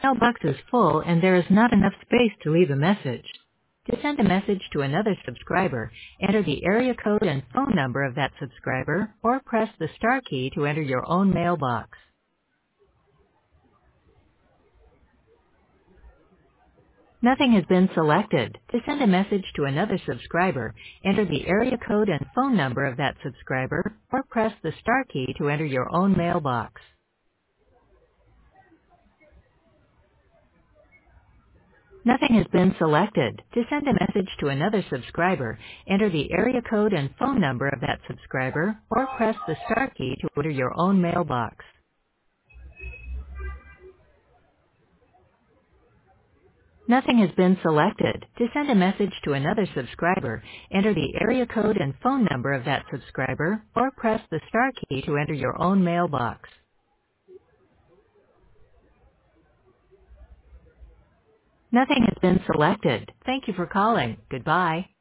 Mailbox is full and there is not enough space to leave a message. To send a message to another subscriber, enter the area code and phone number of that subscriber or press the star key to enter your own mailbox. Nothing has been selected. To send a message to another subscriber, enter the area code and phone number of that subscriber or press the star key to enter your own mailbox. Nothing has been selected. To send a message to another subscriber, enter the area code and phone number of that subscriber or press the star key to enter your own mailbox. Nothing has been selected. To send a message to another subscriber, enter the area code and phone number of that subscriber or press the star key to enter your own mailbox. Nothing has been selected. Thank you for calling. Goodbye.